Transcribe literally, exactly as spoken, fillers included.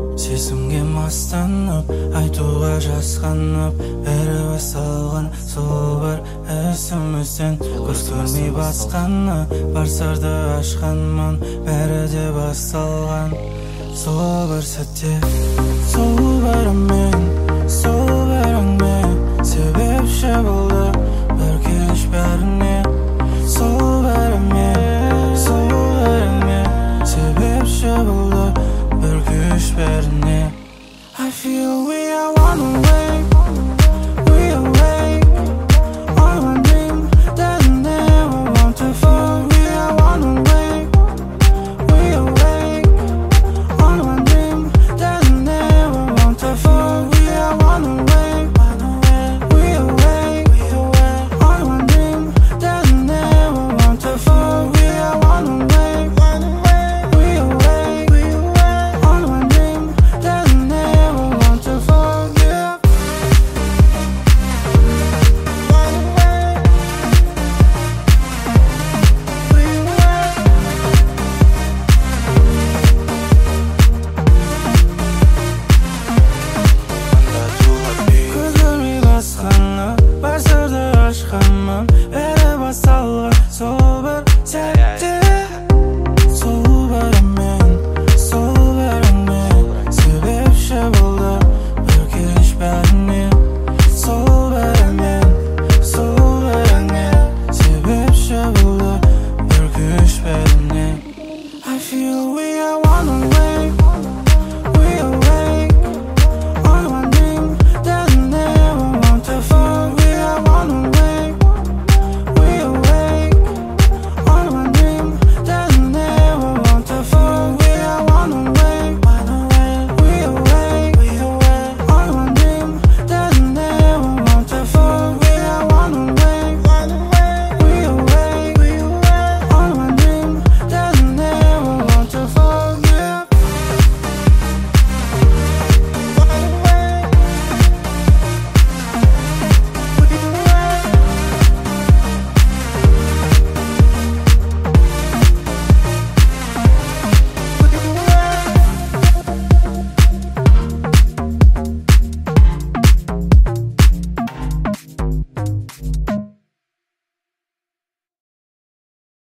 Сезімге мастанып, айтуға жасқанып, бәрі басталған сол бір есімізден. Көз көрмей басқаны, бар сырды ашқанмын, бәрі де басталған сол бір сәтте. Сол бірімен, сол біріңмен, себепші болды бір кеш бәріне. Сол бірімен, сол біріңмен, себепші болды бір кеш бәріне. I feel we are one away.